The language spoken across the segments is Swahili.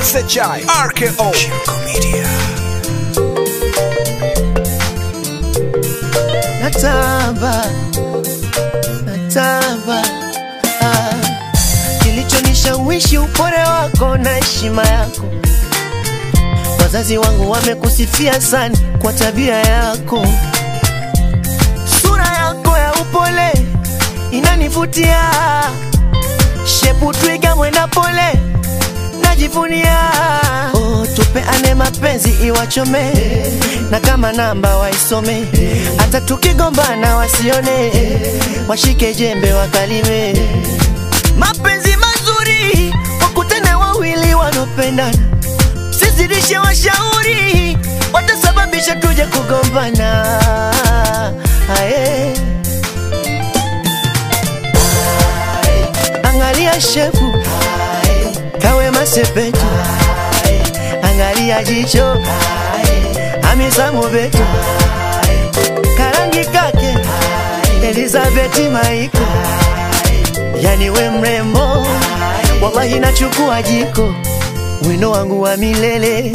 SHI RKO Shirko Media. Natamba kilichonishawishi upole wako na heshima yako. Wazazi wangu wamekusifia sana kwa tabia yako. Sura yako ya upole inanivutia, shepu twiga mwenda pole najivunia. Oh, tupeane mapenzi iwachome, na kama namba waisome, hata tukigombana wasione, washike jembe wakalime. Mapenzi mazuri wakutane wawili wanopendana, sizidishe washauri watasababisha tuje kugombana. Angalia shefu kawe masepetu, angalia jicho Hamisa Mobeto, karangi kake Elizabeth Maiko. Yani we mrembo, wallahi nachukua jiko, wino wangu wa milele.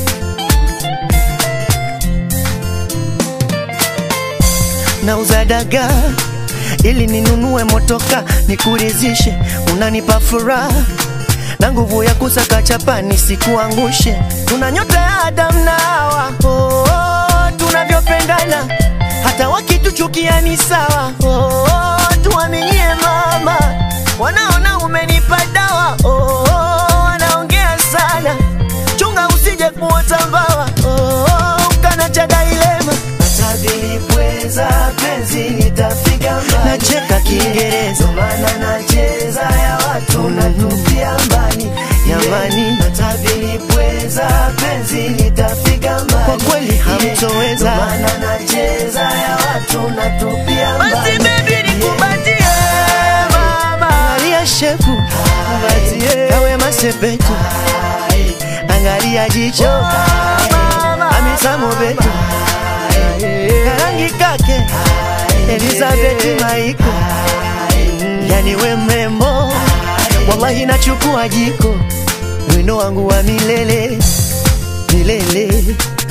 Nauza daga ili ninunue motoka nikurizishe, unanipa furaha na nguvu ya kusaka chapa nisikuangushe. Tuna nyota ya Adam na Hawa, tunavyopendana hata wakituchukia ni sawa. Tuaminie mama, wanaona umenipa dawa. Wanaongea sana, chunga usije kuota mbawa. Ukana chaga ilema natabili pweza, penzi litafika mbali. Nacheka Kiingereza maana nacheza ya watu natupia mbali. Yamani natabili pweza, penzi litafika mbali. Kwa kweli hamtoweza maana nacheza ya watu natupia mbali. Basi baby nikubatie mama, angalia shefu kubatie kawe masepetu, angalia jicho Hamisa Mobeto, karangi kake Elizabeth Maiko. Yani we mrembo, wallahi nachukua jiko, wino wangu wa milele milele.